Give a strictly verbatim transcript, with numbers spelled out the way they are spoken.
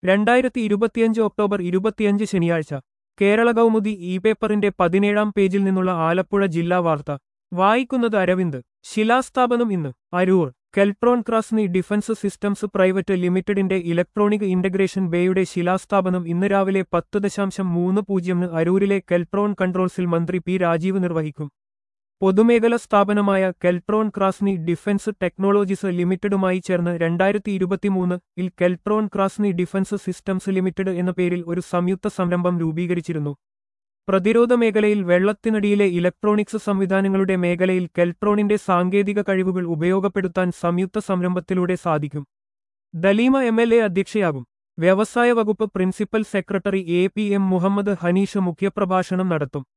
രണ്ടായിരത്തി ഇരുപത്തിയഞ്ച് ഒക്ടോബർ ഇരുപത്തിയഞ്ച് ശനിയാഴ്ച കേരള കൗമുദി ഇ പേപ്പറിന്റെ പതിനേഴാം പേജിൽ നിന്നുള്ള ആലപ്പുഴ ജില്ലാ വാർത്ത വായിക്കുന്നത് അരവിന്ദ്. ശിലാസ്ഥാപനം ഇന്ന്. Aroor. Keltron Krasny defence systems private ലിമിറ്റഡിന്റെ ഇലക്ട്രോണിക് ഇന്റഗ്രേഷൻ ബേയുടെ ശിലാസ്ഥാപനം ഇന്ന് രാവിലെ പത്ത് ദശാംശം മൂന്ന് പൂജ്യമിന് അരൂരിലെ കെൽട്രോൺ കൺട്രോൾസിൽ മന്ത്രി പി രാജീവ് നിർവഹിക്കും. പൊതുമേഖല സ്ഥാപനമായ കെൽട്രോൺ ക്രാസ്നി ഡിഫൻസ് ടെക്നോളജീസ് ലിമിറ്റഡുമായി ചേർന്ന് രണ്ടായിരത്തി ഇരുപത്തിമൂന്ന് ഇൽ Keltron Krasny defence systems limited എന്ന പേരിൽ ഒരു സംയുക്ത സംരംഭം രൂപീകരിച്ചിരുന്നു. പ്രതിരോധ മേഖലയിൽ വെള്ളത്തിനടിയിലെ ഇലക്ട്രോണിക്സ് സംവിധാനങ്ങളുടെ മേഖലയിൽ കെൽട്രോണിന്റെ സാങ്കേതിക കഴിവുകൾ ഉപയോഗപ്പെടുത്താൻ സംയുക്ത സംരംഭത്തിലൂടെ സാധിക്കും. ദലീമ എം എൽ എ അധ്യക്ഷയാകും. വ്യവസായ വകുപ്പ് principal secretary A P M Muhammad Hanish മുഖ്യപ്രഭാഷണം നടത്തും.